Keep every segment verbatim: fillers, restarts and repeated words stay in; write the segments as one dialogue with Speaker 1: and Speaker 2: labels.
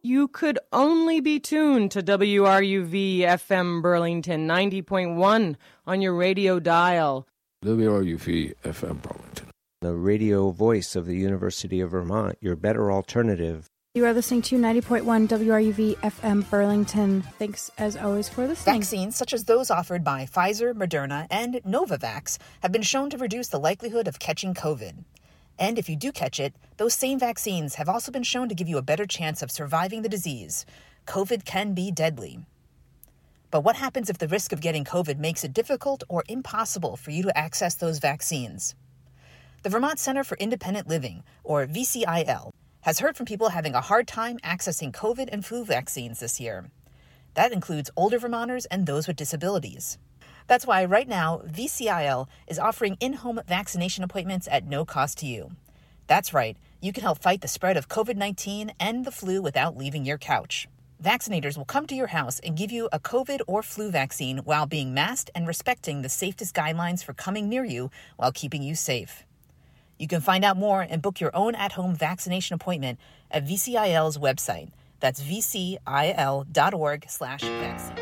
Speaker 1: you could only be tuned to W R U V F M Burlington ninety point one on your radio dial.
Speaker 2: W R U V F M Burlington,
Speaker 3: the radio voice of the University of Vermont, your better alternative.
Speaker 4: You are listening to ninety point one W R U V F M Burlington. Thanks, as always, for listening.
Speaker 5: Vaccines, such as those offered by Pfizer, Moderna, and Novavax, have been shown to reduce the likelihood of catching COVID. And if you do catch it, those same vaccines have also been shown to give you a better chance of surviving the disease. COVID can be deadly. But what happens if the risk of getting COVID makes it difficult or impossible for you to access those vaccines? The Vermont Center for Independent Living, or V C I L, has heard from people having a hard time accessing COVID and flu vaccines this year. That includes older Vermonters and those with disabilities. That's why right now, V C I L is offering in-home vaccination appointments at no cost to you. That's right, you can help fight the spread of COVID nineteen and the flu without leaving your couch. Vaccinators will come to your house and give you a COVID or flu vaccine while being masked and respecting the safest guidelines for coming near you while keeping you safe. You can find out more and book your own at-home vaccination appointment at V C I L's website. That's V C I L dot org slash vaccines.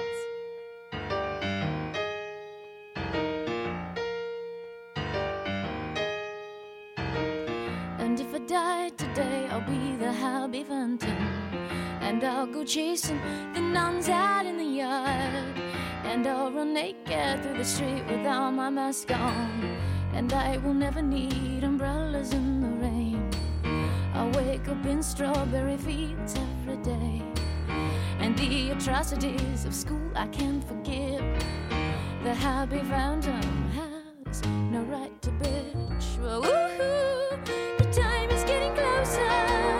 Speaker 6: And if I die today, I'll be the Happy Fountain. And I'll go chasing the nuns out in the yard. And I'll run naked through the street without my mask on. And I will never need umbrellas in the rain. I'll wake up in strawberry fields every day. And the atrocities of school I can't forgive. The Happy Fountain has no right to bitch. Well, woohoo, the time is getting closer.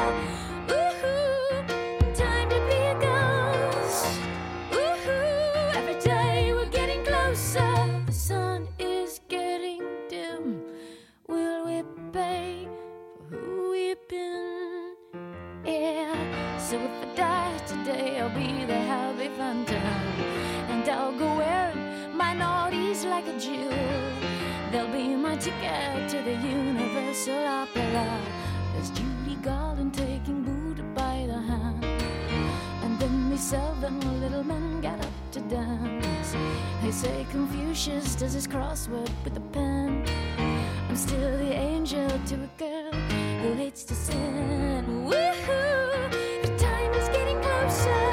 Speaker 6: Woohoo, time to be a ghost. Woohoo, every day we're getting closer. The sun is getting dim. Will we pay for who we've been? Yeah, so if I die today, I'll be the Happy Fountain. And I'll go wearing my naughties like a Jew. They'll be my ticket to the Universal Opera. There's Judy Garland taking Buddha by the hand. And then the seven little men get up to dance. They say Confucius does his crossword with a pen. I'm still the angel to a girl who hates to sin. Woohoo, the time is getting closer.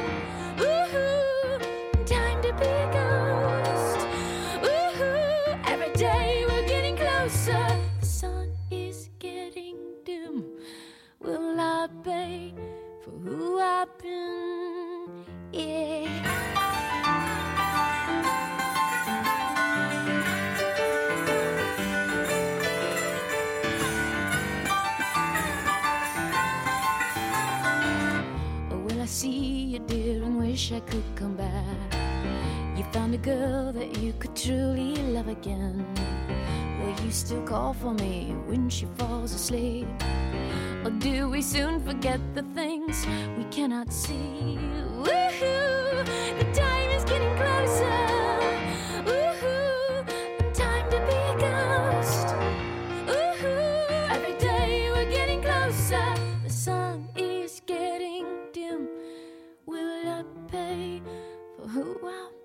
Speaker 6: Woohoo, time to be a ghost. Woohoo, every day we're getting closer. The sun is getting dim. Will I pay for who I've been? Yeah. See you, dear, and wish I could come back. You found a girl that you could truly love again. Will you still call for me when she falls asleep? Or do we soon forget the things we cannot see? Woohoo, the time is getting closer. Woohoo, time to be a ghost. Woohoo, every day we're getting closer. The sun is getting dim. Will I pay for who I'm